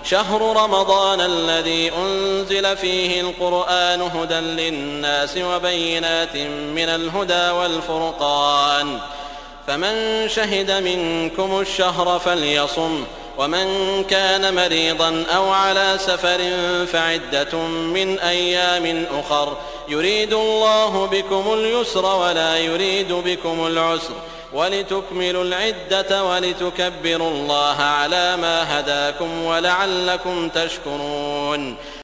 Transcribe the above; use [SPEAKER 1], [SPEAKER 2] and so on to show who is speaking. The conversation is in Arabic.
[SPEAKER 1] شهر رمضان الذي أنزل فيه القرآن هدى للناس وبينات من الهدى والفرقان، فمن شهد منكم الشهر فليصم، ومن كان مريضا أو على سفر فعدة من أيام أخر، يريد الله بكم اليسر ولا يريد بكم العسر، ولتكملوا العدة ولتكبروا الله على ما هداكم ولعلكم تشكرون.